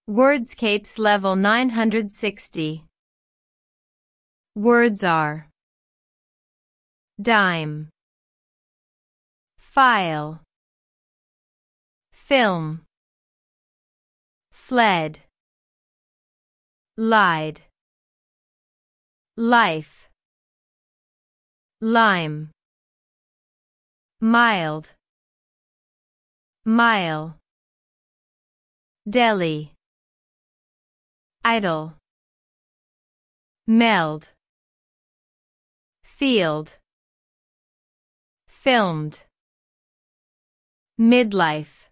Wordscapes level 960. Words are dime, file, film, fled, lied, life, lime, mild, mile, deli, idle, meld, field, filmed, midlife.